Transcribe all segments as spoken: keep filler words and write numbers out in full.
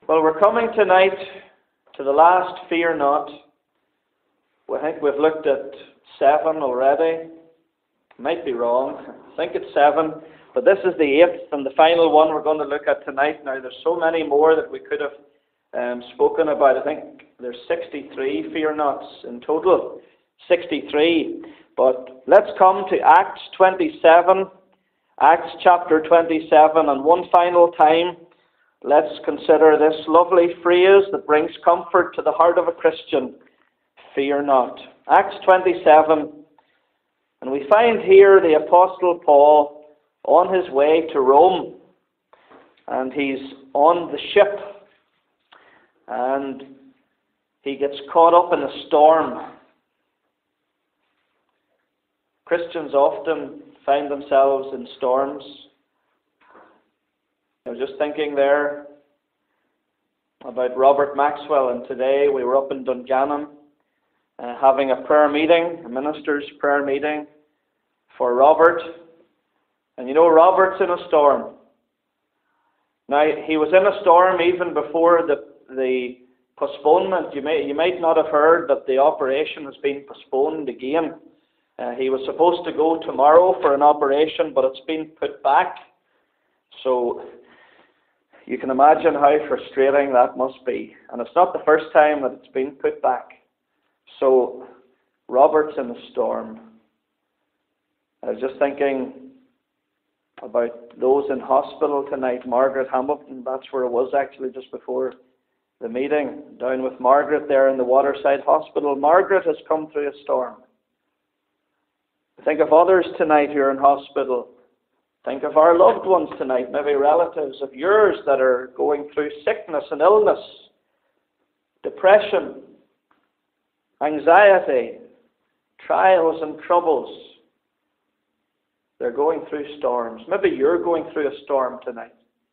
Well, we're coming tonight to the last Fear Not. I think we've looked at seven already. Might be wrong. I think it's seven. But this is the eighth and the final one we're going to look at tonight. Now, there's so many more that we could have um, spoken about. I think there's sixty-three Fear Nots in total. sixty-three. But let's come to Acts twenty-seven. Acts chapter twenty-seven. And one final time, let's consider this lovely phrase that brings comfort to the heart of a Christian. Fear not. Acts twenty-seven. And we find here the Apostle Paul on his way to Rome. And he's on the ship. And he gets caught up in a storm. Christians often find themselves in storms. I was just thinking there about Robert Maxwell, and today we were up in Dungannon uh, having a prayer meeting, a minister's prayer meeting for Robert. And you know, Robert's in a storm. Now, he was in a storm even before the the postponement. You may you might not have heard that the operation has been postponed again. Uh, he was supposed to go tomorrow for an operation, but it's been put back. So you can imagine how frustrating that must be. And it's not the first time that it's been put back. So Robert's in a storm. I was just thinking about those in hospital tonight. Margaret Hamilton, that's where it was actually just before the meeting. Down with Margaret there in the Waterside Hospital. Margaret has come through a storm. Think of others tonight who are in hospital. Think of our loved ones tonight, maybe relatives of yours that are going through sickness and illness, depression, anxiety, trials and troubles. They're going through storms. Maybe you're going through a storm tonight.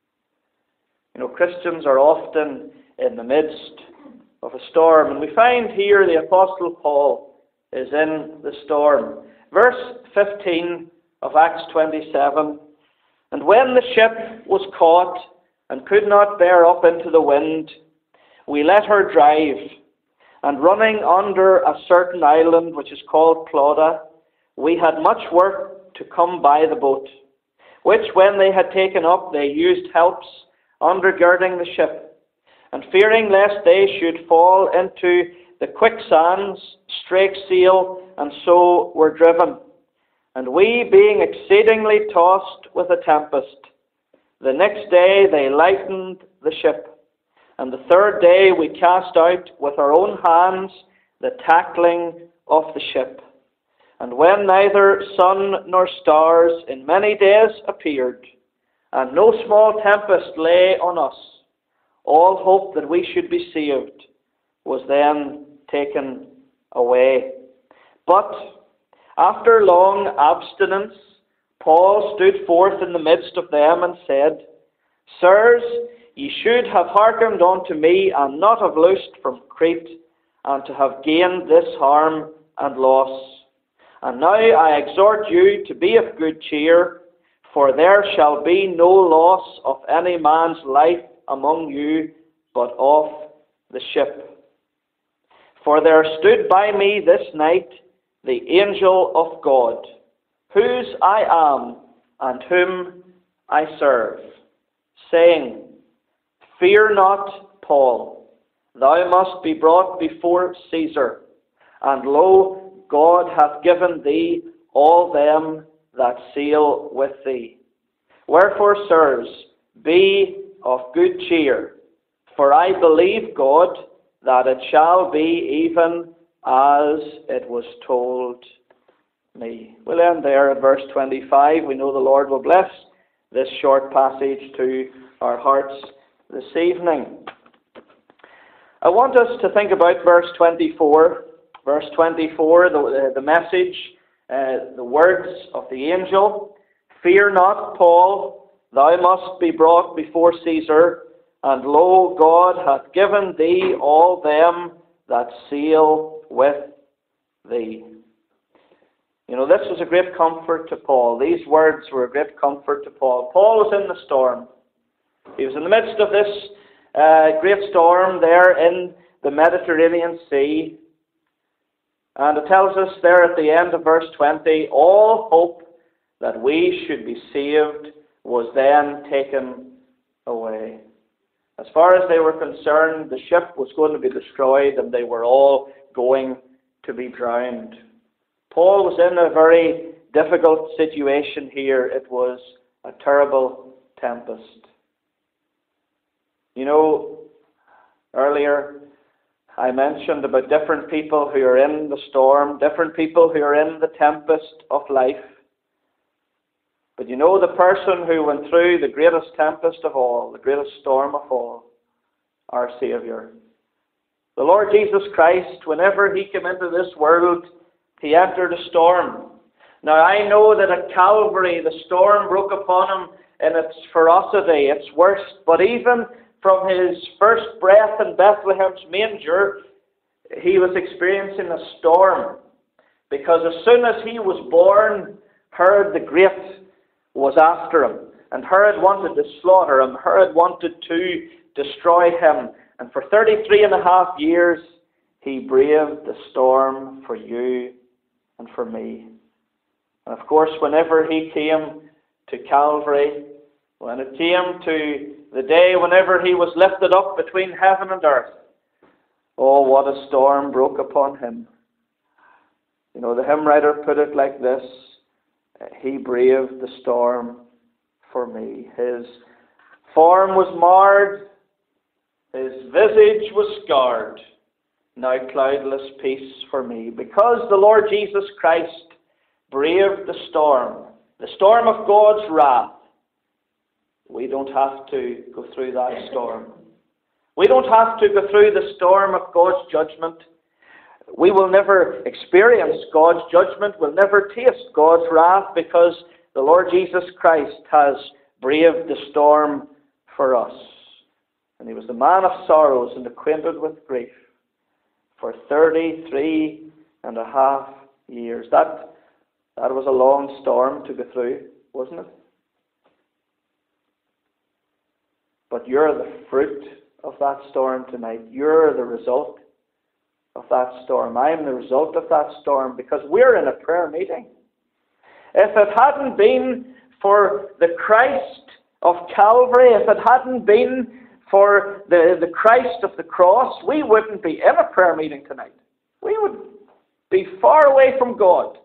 You know, Christians are often in the midst of a storm. And we find here the Apostle Paul is in the storm. Verse fifteen of Acts twenty-seven. And when the ship was caught and could not bear up into the wind, we let her drive. And running under a certain island, which is called Clauda, we had much work to come by the boat, which when they had taken up, they used helps undergirding the ship. And fearing lest they should fall into the quicksands, strake sail, and so were driven. And we, being exceedingly tossed with a tempest, the next day they lightened the ship. And the third day we cast out with our own hands the tackling of the ship. And when neither sun nor stars in many days appeared, and no small tempest lay on us, all hope that we should be saved was then taken away. But after long abstinence, Paul stood forth in the midst of them and said, Sirs, ye should have hearkened unto me, and not have loosed from Crete, and to have gained this harm and loss. And now I exhort you to be of good cheer, for there shall be no loss of any man's life among you, but of the ship. For there stood by me this night the angel of God, whose I am and whom I serve, saying, Fear not, Paul, thou must be brought before Caesar, and lo, God hath given thee all them that sail with thee. Wherefore, sirs, be of good cheer, for I believe God that it shall be even as it was told me. We'll end there at verse twenty-five. We know the Lord will bless this short passage to our hearts this evening. I want us to think about verse twenty-four. Verse twenty-four, the, the message, uh, the words of the angel. Fear not, Paul, thou must be brought before Caesar, and lo, God hath given thee all them that sail with thee. You know, this was a great comfort to Paul. These words were a great comfort to Paul. Paul was in the storm. He was in the midst of this uh, great storm there in the Mediterranean Sea. And it tells us there at the end of verse twenty, all hope that we should be saved was then taken away. As far as they were concerned, the ship was going to be destroyed and they were all going to be drowned. Paul was in a very difficult situation here. It was a terrible tempest. You know, earlier I mentioned about different people who are in the storm, different people who are in the tempest of life. But you know, the person who went through the greatest tempest of all, the greatest storm of all, our Saviour. The Lord Jesus Christ, whenever He came into this world, He entered a storm. Now I know that at Calvary the storm broke upon Him in its ferocity, its worst, but even from His first breath in Bethlehem's manger, He was experiencing a storm. Because as soon as He was born, Herod the Great was after Him. And Herod wanted to slaughter Him. Herod wanted to destroy Him. And for thirty-three and a half years, He braved the storm for you and for me. And of course, whenever He came to Calvary, when it came to the day whenever He was lifted up between heaven and earth, oh, what a storm broke upon Him. You know, the hymn writer put it like this, He braved the storm for me. His form was marred, His visage was scarred, now cloudless peace for me. Because the Lord Jesus Christ braved the storm, the storm of God's wrath, we don't have to go through that storm. We don't have to go through the storm of God's judgment. We will never experience God's judgment. We'll never taste God's wrath because the Lord Jesus Christ has braved the storm for us. And He was the man of sorrows and acquainted with grief for thirty-three and a half years. That, that was a long storm to go through, wasn't it? But you're the fruit of that storm tonight. You're the result of that storm. I'm the result of that storm because we're in a prayer meeting. If it hadn't been for the Christ of Calvary, if it hadn't been for the, the Christ of the cross, we wouldn't be in a prayer meeting tonight. We would be far away from God.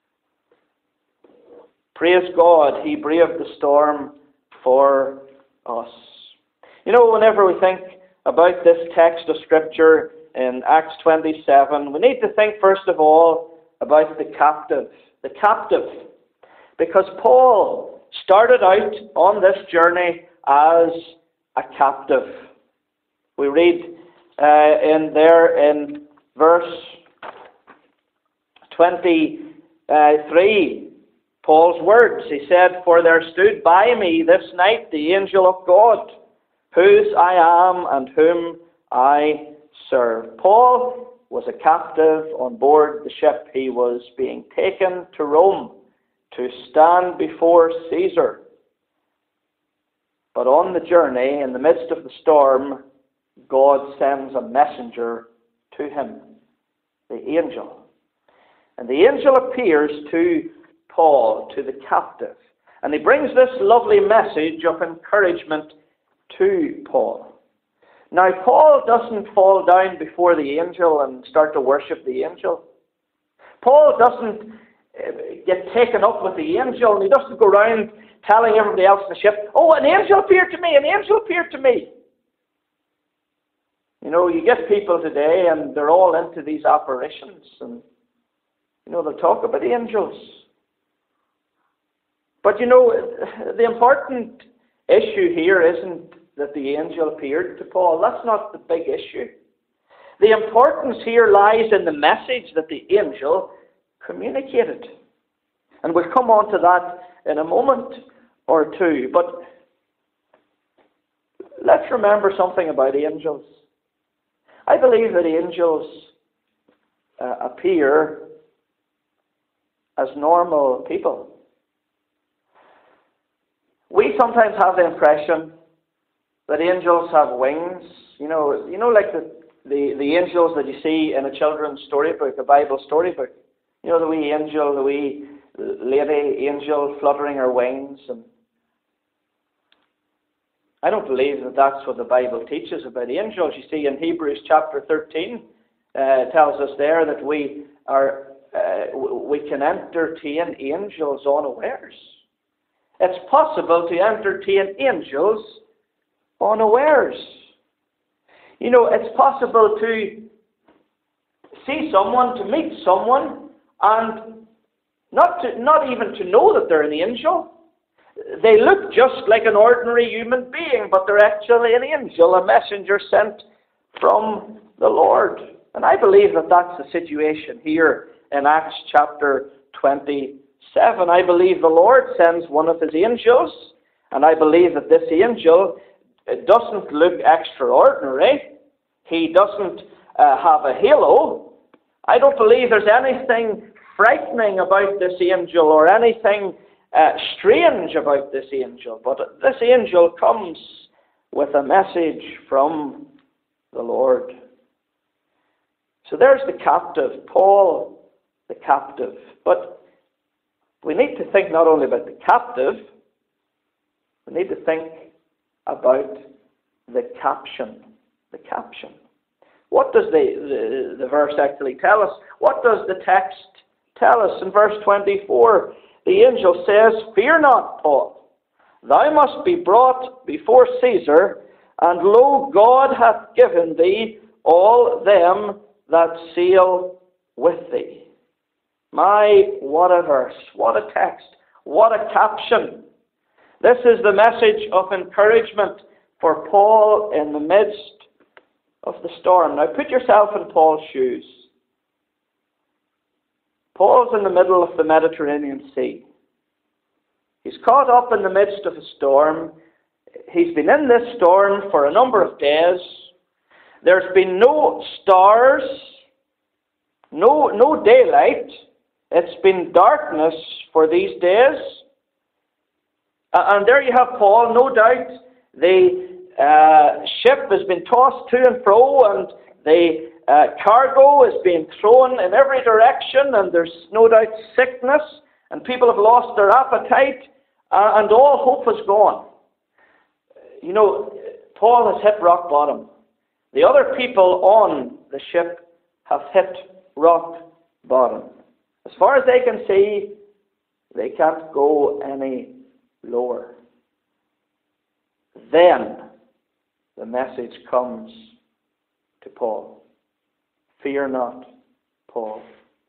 Praise God, He braved the storm for us. You know, whenever we think about this text of Scripture in Acts twenty-seven, we need to think first of all about the captive. The captive. Because Paul started out on this journey as a captive. We read uh, in there in verse twenty-three, Paul's words. He said, "For there stood by me this night the angel of God, whose I am and whom I serve." Paul was a captive on board the ship. He was being taken to Rome to stand before Caesar. But on the journey, in the midst of the storm, God sends a messenger to him, the angel. And the angel appears to Paul, to the captive. And he brings this lovely message of encouragement to Paul. Now, Paul doesn't fall down before the angel and start to worship the angel. Paul doesn't get taken up with the angel, and he doesn't go around telling everybody else in the ship, "Oh, an angel appeared to me, an angel appeared to me." You know, you get people today, and they're all into these apparitions, and, you know, they'll talk about angels. But, you know, the important issue here isn't that the angel appeared to Paul. That's not the big issue. The importance here lies in the message that the angel communicated. And we'll come on to that in a moment or two. But let's remember something about angels. I believe that angels uh, appear as normal people. We sometimes have the impression that angels have wings. You know, you know, like the, the, the angels that you see in a children's storybook, a Bible storybook. You know, the wee angel, the wee lady angel fluttering her wings. And I don't believe that that's what the Bible teaches about angels. You see, in Hebrews chapter thirteen, uh, tells us there that we are uh, we can entertain angels unawares. It's possible to entertain angels unawares. You know, it's possible to see someone, to meet someone, and not to, not even to know that they're an angel. They look just like an ordinary human being, but they're actually an angel, a messenger sent from the Lord. And I believe that that's the situation here in Acts chapter twenty-seven. I believe the Lord sends one of his angels, and I believe that this angel doesn't look extraordinary. He doesn't uh, have a halo. I don't believe there's anything frightening about this angel or anything uh, strange about this angel. But this angel comes with a message from the Lord. So there's the captive, Paul the captive. But we need to think not only about the captive, we need to think about the caption. The caption. What does the, the, the verse actually tell us? What does the text tell us? In verse twenty-four, the angel says, "Fear not, Paul. Thou must be brought before Caesar, and lo, God hath given thee all them that sail with thee." My, what a verse, what a text, what a caption. This is the message of encouragement for Paul in the midst of the storm. Now put yourself in Paul's shoes. Paul's in the middle of the Mediterranean Sea. He's caught up in the midst of a storm. He's been in this storm for a number of days. There's been no stars, no, no daylight. It's been darkness for these days. Uh, and there you have Paul, no doubt. The uh, ship has been tossed to and fro, and the uh, cargo is being thrown in every direction, and there's no doubt sickness, and people have lost their appetite, uh, and all hope is gone. You know, Paul has hit rock bottom. The other people on the ship have hit rock bottom. As far as they can see, they can't go any lower. Then the message comes to Paul. Fear not, Paul.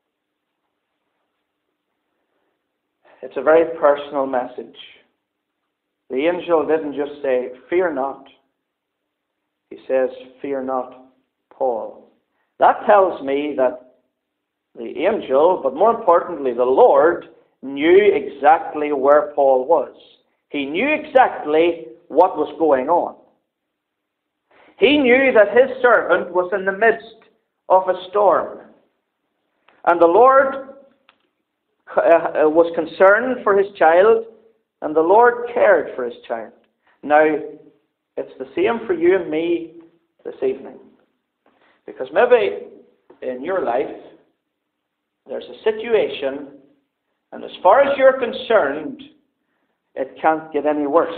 It's a very personal message. The angel didn't just say, "Fear not." He says, "Fear not, Paul." That tells me that the angel, but more importantly the Lord, knew exactly where Paul was. He knew exactly what was going on. He knew that his servant was in the midst of a storm. And the Lord uh, was concerned for his child, and the Lord cared for his child. Now, it's the same for you and me this evening. Because maybe in your life, there's a situation, and as far as you're concerned, it can't get any worse.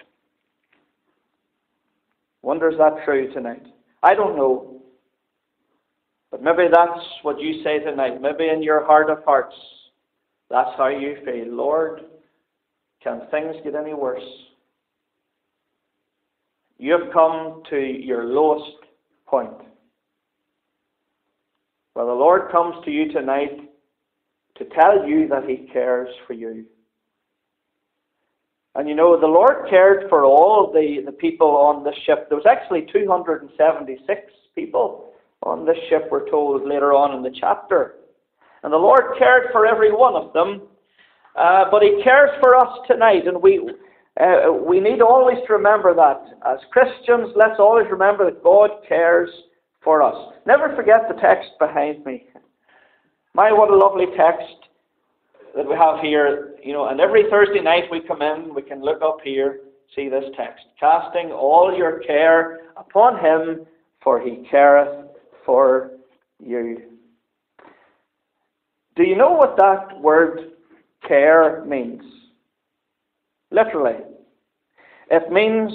Wonder is that true tonight? I don't know. But maybe that's what you say tonight. Maybe in your heart of hearts, that's how you feel. Lord, can things get any worse? You have come to your lowest point. Well, the Lord comes to you tonight to tell you that He cares for you. And you know, the Lord cared for all the, the people on this ship. There was actually two hundred seventy-six people on this ship, we're told later on in the chapter. And the Lord cared for every one of them. Uh, but He cares for us tonight. And we, uh, we need always to remember that. As Christians, let's always remember that God cares for us. Never forget the text behind me. My, what a lovely text that we have here. You know, and every Thursday night we come in, we can look up here see this text. Casting all your care upon him, for he careth for you. Do you know what that word care means? Literally. It means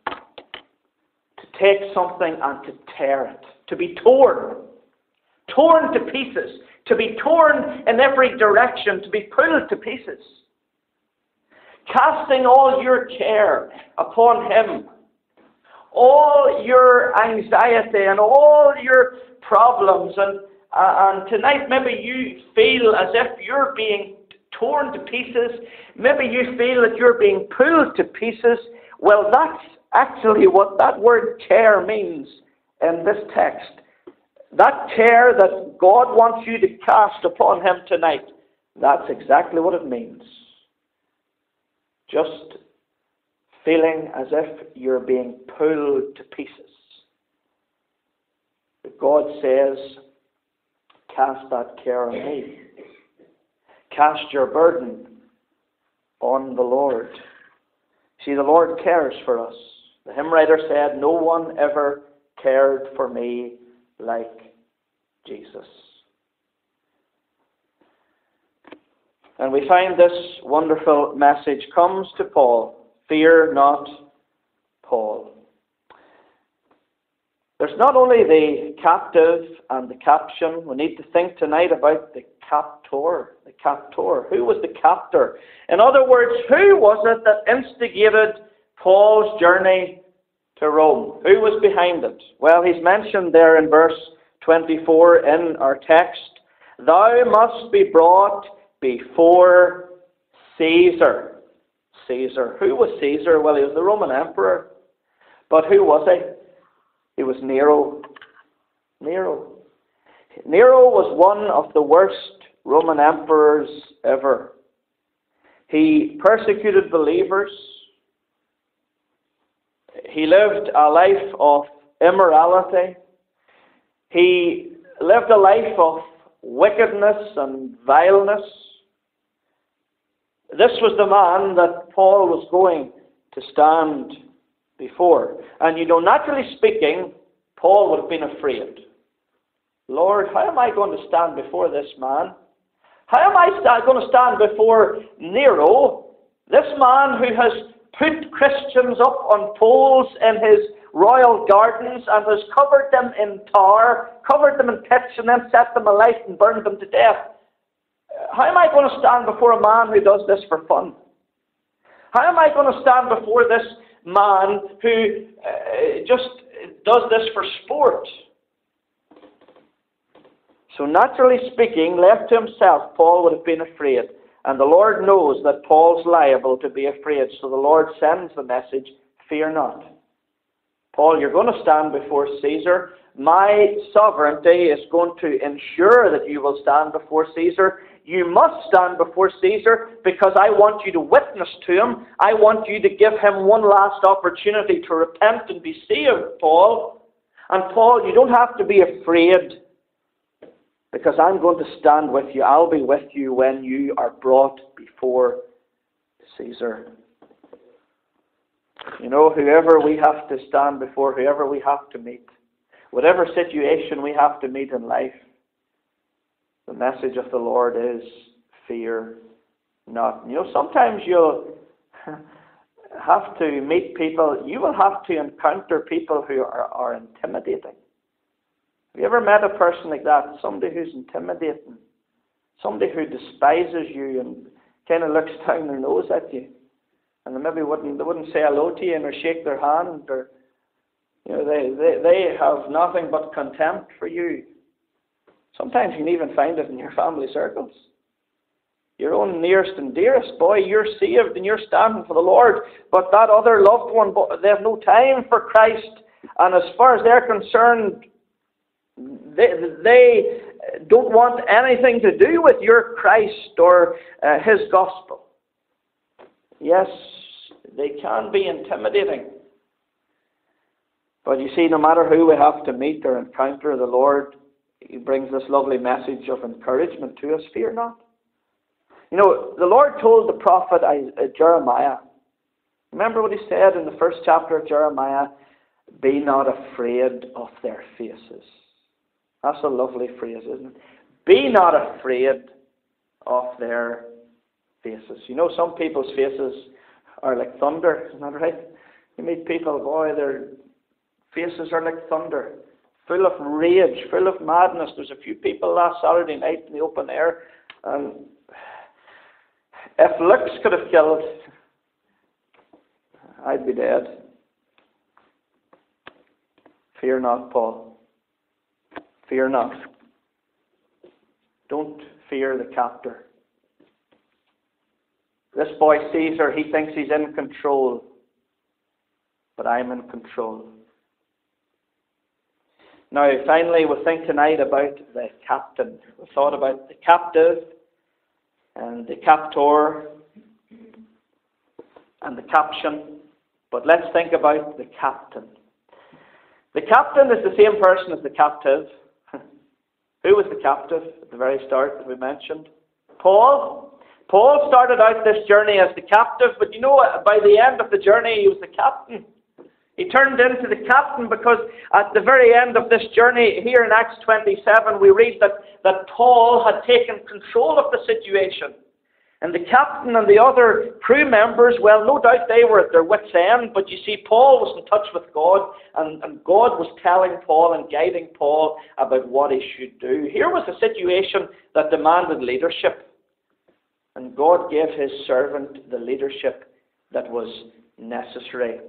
to take something and to tear it. To be torn. Torn to pieces. To be torn in every direction. To be pulled to pieces. Casting all your care upon him. All your anxiety and all your problems. And, uh, and tonight maybe you feel as if you're being torn to pieces. Maybe you feel that you're being pulled to pieces. Well, that's actually what that word care means in this text. That care that God wants you to cast upon him tonight, that's exactly what it means. Just feeling as if you're being pulled to pieces. But God says, cast that care on me. Cast your burden on the Lord. See, the Lord cares for us. The hymn writer said, no one ever cared for me like Jesus. And we find this wonderful message comes to Paul. Fear not, Paul. There's not only the captive and the caption. We need to think tonight about the captor. The captor. Who was the captor? In other words, who was it that instigated Paul's journey to Rome? Who was behind it? Well, he's mentioned there in verse twenty-four in our text. Thou must be brought before Caesar. Caesar. Who was Caesar? Well, he was the Roman emperor. But who was he? He was Nero. Nero. Nero was one of the worst Roman emperors ever. He persecuted believers. He lived a life of immorality. He lived a life of wickedness and vileness. This was the man that Paul was going to stand before. And you know, naturally speaking, Paul would have been afraid. Lord, how am I going to stand before this man? How am I sta- going to stand before Nero, this man who has put Christians up on poles in his royal gardens and has covered them in tar, covered them in pitch, and then set them alight and burned them to death? How am I going to stand before a man who does this for fun? How am I going to stand before this man who uh, just does this for sport? So naturally speaking, left to himself, Paul would have been afraid. And the Lord knows that Paul's liable to be afraid. So the Lord sends the message, fear not. Paul, you're going to stand before Caesar. My sovereignty is going to ensure that you will stand before Caesar. You must stand before Caesar because I want you to witness to him. I want you to give him one last opportunity to repent and be saved, Paul. And Paul, you don't have to be afraid because I'm going to stand with you. I'll be with you when you are brought before Caesar. You know, whoever we have to stand before, whoever we have to meet, whatever situation we have to meet in life, the message of the Lord is, fear not. You know, sometimes you'll have to meet people, you will have to encounter people who are, are intimidating. Have you ever met a person like that? Somebody who's intimidating. Somebody who despises you and kind of looks down their nose at you. And they maybe wouldn't, they wouldn't say hello to you or shake their hand. Or, you know, they, they, they have nothing but contempt for you. Sometimes you can even find it in your family circles. Your own nearest and dearest. Boy, you're saved and you're standing for the Lord. But that other loved one, they have no time for Christ. And as far as they're concerned, They, they don't want anything to do with your Christ or uh, his gospel. Yes, they can be intimidating. But you see, no matter who we have to meet or encounter, the Lord, he brings this lovely message of encouragement to us. Fear not. You know, the Lord told the prophet Jeremiah, Remember what he said in the first chapter of Jeremiah? Be not afraid of their faces. That's a lovely phrase, isn't it? Be not afraid of their faces. You know, some people's faces are like thunder, isn't that right? You meet people, boy, their faces are like thunder, full of rage, full of madness. There's a few people last Saturday night in the open air, and if looks could have killed, I'd be dead. Fear not, Paul. Fear not. Don't fear the captor. This boy Caesar, he thinks he's in control, but I'm in control. Now, finally, we'll think tonight about the captain. We thought about the captive and the captor and the caption, but let's think about the captain. The captain is the same person as the captive. Who was the captive at the very start that we mentioned? Paul. Paul started out this journey as the captive, but you know what? By the end of the journey, he was the captain. He turned into the captain because at the very end of this journey, here in Acts twenty-seven, we read that, that Paul had taken control of the situation. And the captain and the other crew members, well, no doubt they were at their wits' end, but you see, Paul was in touch with God, and, and God was telling Paul and guiding Paul about what he should do. Here was a situation that demanded leadership, and God gave his servant the leadership that was necessary.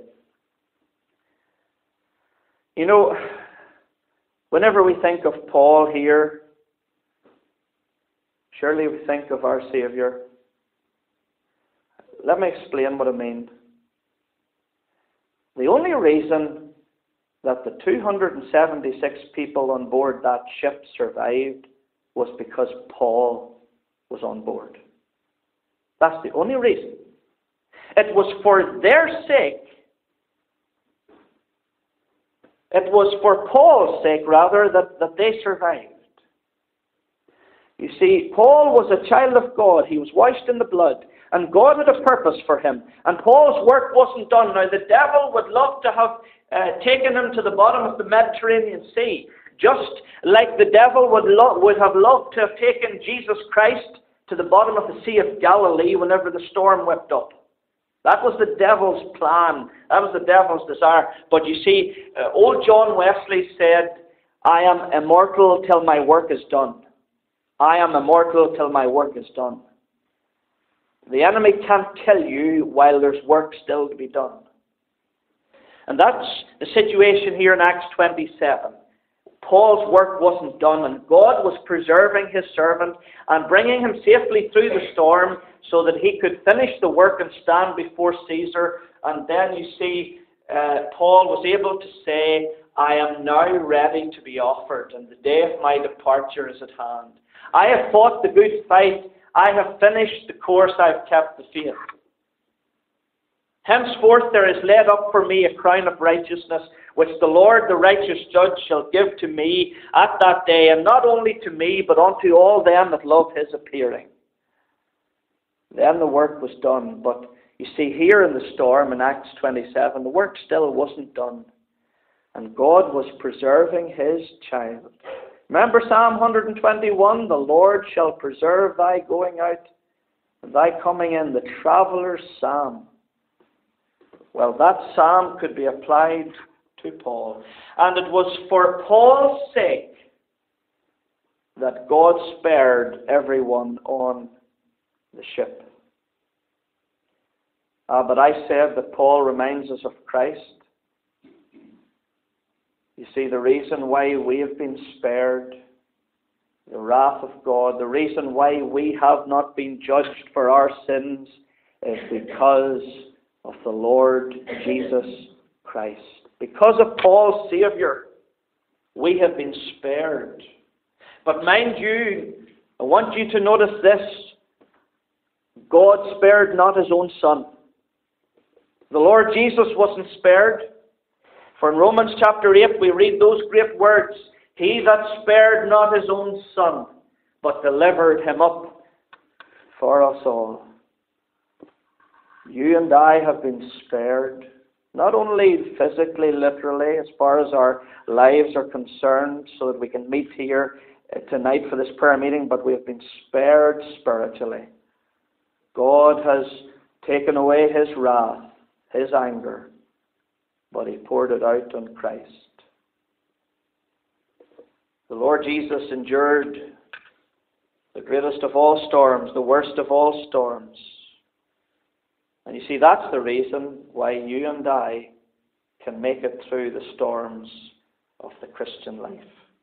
You know, whenever we think of Paul here, surely we think of our Saviour. Let me explain what I mean. The only reason that the two hundred seventy-six people on board that ship survived was because Paul was on board. That's the only reason. It was for their sake. It was for Paul's sake, rather, that, that they survived. You see, Paul was a child of God. He was washed in the blood. And God had a purpose for him. And Paul's work wasn't done. Now, the devil would love to have uh, taken him to the bottom of the Mediterranean Sea. Just like the devil would, lo- would have loved to have taken Jesus Christ to the bottom of the Sea of Galilee whenever the storm whipped up. That was the devil's plan. That was the devil's desire. But you see, uh, old John Wesley said, I am immortal till my work is done. I am immortal till my work is done. The enemy can't kill you while there's work still to be done. And that's the situation here in Acts twenty-seven. Paul's work wasn't done, and God was preserving his servant and bringing him safely through the storm so that he could finish the work and stand before Caesar. And then you see, uh, Paul was able to say, I am now ready to be offered, and the day of my departure is at hand. I have fought the good fight. I have finished the course. I have kept the faith. Henceforth there is laid up for me a crown of righteousness, which the Lord, the righteous judge, shall give to me at that day, and not only to me, but unto all them that love his appearing. Then the work was done. But you see, here in the storm in Acts twenty-seven, the work still wasn't done. And God was preserving his child. Remember Psalm one twenty-one, the Lord shall preserve thy going out and thy coming in, the traveller's psalm. Well, that psalm could be applied to Paul. And it was for Paul's sake that God spared everyone on the ship. Ah, but I said that Paul reminds us of Christ. You see, the reason why we have been spared the wrath of God, the reason why we have not been judged for our sins, is because of the Lord Jesus Christ. Because of Paul's Saviour, we have been spared. But mind you, I want you to notice this. God spared not his own Son. The Lord Jesus wasn't spared. For in Romans chapter eight we read those great words, He that spared not his own Son, but delivered him up for us all. You and I have been spared, not only physically, literally, as far as our lives are concerned, so that we can meet here tonight for this prayer meeting, but we have been spared spiritually. God has taken away his wrath, his anger, but he poured it out on Christ. The Lord Jesus endured the greatest of all storms, the worst of all storms. And you see, that's the reason why you and I can make it through the storms of the Christian life.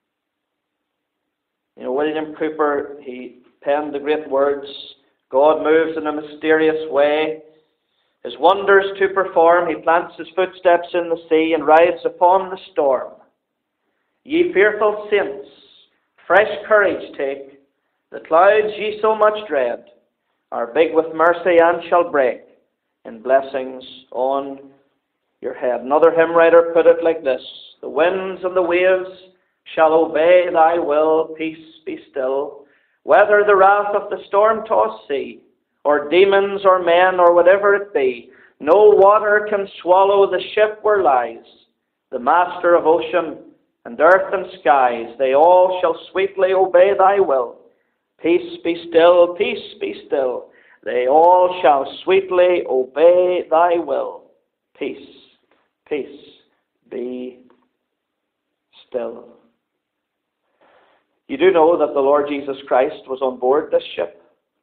You know, William Cowper, he penned the great words, God moves in a mysterious way. His wonders to perform, he plants his footsteps in the sea and rides upon the storm. Ye fearful saints, fresh courage take. The clouds ye so much dread are big with mercy and shall break in blessings on your head. Another hymn writer put it like this: the winds and the waves shall obey thy will, peace be still. Whether the wrath of the storm-tossed sea, or demons or men or whatever it be, no water can swallow the ship where lies the Master of ocean and earth and skies. They all shall sweetly obey thy will. Peace be still, peace be still. They all shall sweetly obey thy will. Peace, peace be still. You do know that the Lord Jesus Christ was on board this ship.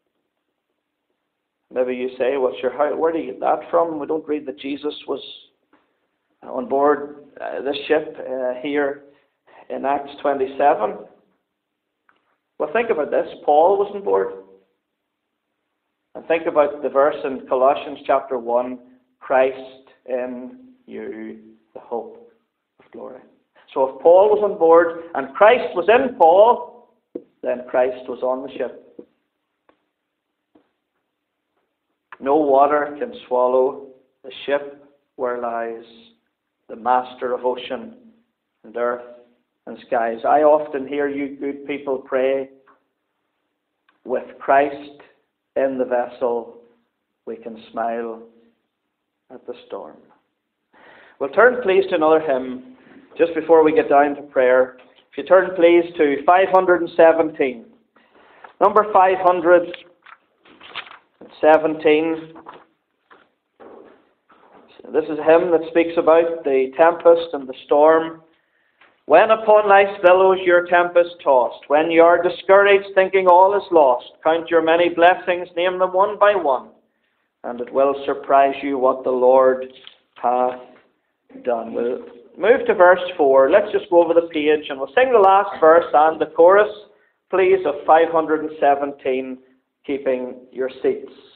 Maybe you say, well, sure, how, where do you get that from? We don't read that Jesus was on board uh, this ship uh, here in Acts twenty-seven. Well, think about this. Paul was on board. And think about the verse in Colossians chapter one, Christ in you, the hope of glory. So if Paul was on board and Christ was in Paul, then Christ was on the ship. No water can swallow the ship where lies the Master of ocean and earth and skies. I often hear you good people pray, with Christ in the vessel, we can smile at the storm. We'll turn please to another hymn just before we get down to prayer. If you turn please to five hundred seventeen. Number five hundred seventeen. This is a hymn that speaks about the tempest and the storm. When upon life's billows your tempest tossed, when you are discouraged thinking all is lost, count your many blessings, name them one by one, and it will surprise you what the Lord hath done. We'll move to verse four. Let's just go over the page and we'll sing the last verse and the chorus, please, of five hundred seventeen, keeping your seats.